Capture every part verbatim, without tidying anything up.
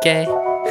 Gay,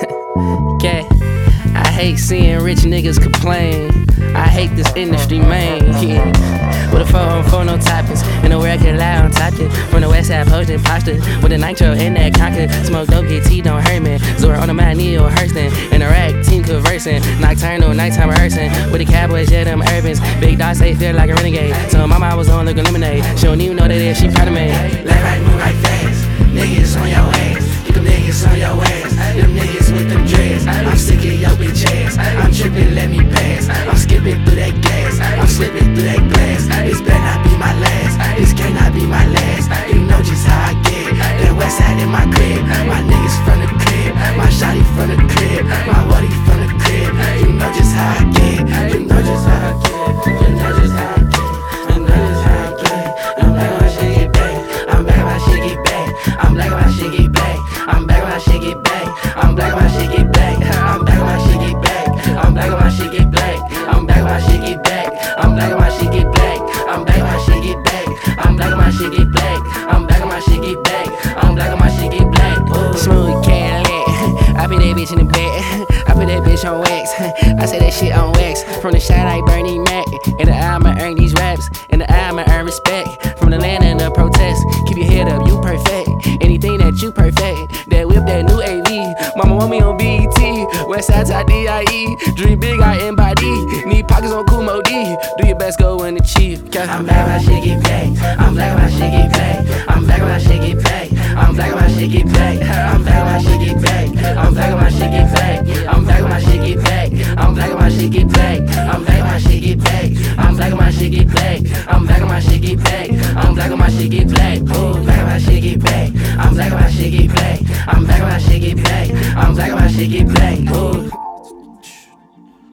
gay. I hate seeing rich niggas complain. I hate this industry, man. Yeah. With a four on four, no toppings. In the world, I can lie on top it. From the west side, potion posture. With a nitro in that conquer. Smoke dope, get tea, don't hurt me. Zora on the mind, Neo Hurston. In the rack, team conversing. Nocturnal, nighttime rehearsing. With the Cowboys, yeah, them urbans. Big dog say feel like a renegade. So my mama was on the lemonade. She don't even know that if she proud of me. Left, right, move right fast. Niggas on your ass. Get them niggas on your ass. Them niggas with them dreads. I'm sick of your bitch ass. I'm tripping, let me pass. I'm skipping through that gas. I'm slipping through that glass. This better not be my last. This cannot be my last. You know just how I get. That west side in my crib. My niggas from the crib. My shawty from the crib. My buddy from the crib. You know just how I get. You know just how I get. You know just how I get. You know just how I get. I'm back when my shit get back. I'm back when my shit get back. I'm back when my shit get back. I'm back when my shit get back. I'm back when my shit get back. I'm back when my shit get back. I'm back when my shit get black. I'm back when my shit get back. I'm back when my shit get black. I'm back when my shit get back. I'm back when my shit get black. I'm back when my shit get back. I'm back when my shit get black. Smooth Cadillac. I put that bitch in the back. I put that bitch on wax. I say that shit on wax. From the shot like Bernie Mac. In the eye, I'ma earn these raps. In the eye, I'ma earn respect. From the land and the protest. Keep your head up, you perfect. Anything that you perfect. That whip, that new A V. Mama want me on B E T. Westside to D I E. Dream big, I embody. Need pockets on Kumo D. Do your best, go win the chief. I'm back when my shit get back. I'm back when my shit get back. I'm back when my shit get back. I'm back when my shit get back. I'm back when my shit get back. I'm back when my shit get back. I'm back when my shit get back. I'm back when my shit get back. I'm back when my shit get back. I'm back when my shit get back. I'm back when my shit get back. I'm back when my shit get back. Oh, back when my shit get back. I'm back when my shit get back. I'm back when my shit get back. I'm back when my shit get back. Oh.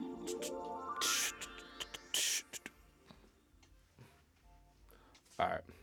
All right.